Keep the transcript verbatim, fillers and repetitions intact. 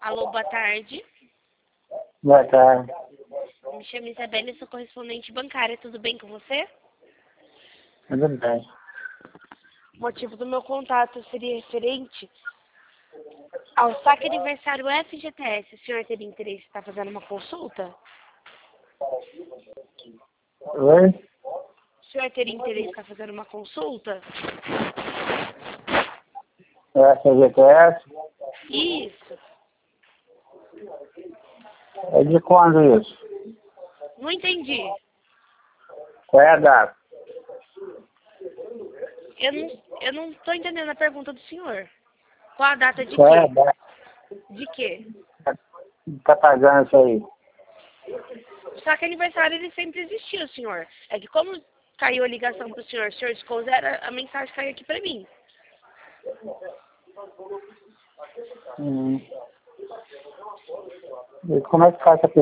Alô, boa tarde. Boa tarde. Me chamo Isabela e sou correspondente bancária. Tudo bem com você? Tudo bem. O motivo do meu contato seria referente ao saque aniversário F G T S. O senhor teria interesse em estar fazendo uma consulta? Oi? O senhor teria interesse em estar fazendo uma consulta? É a F G T S? Isso. É de quando isso? Não entendi. Qual é a data? Eu não, eu não tô entendendo a pergunta do senhor. Qual a data de Qual é a quê? data? De quê? Tá pagando isso aí? O saque aniversário ele sempre existiu, senhor. É que como caiu a ligação pro senhor, o senhor desconsidera, a mensagem caiu aqui pra mim. Hum. E como é que faz essa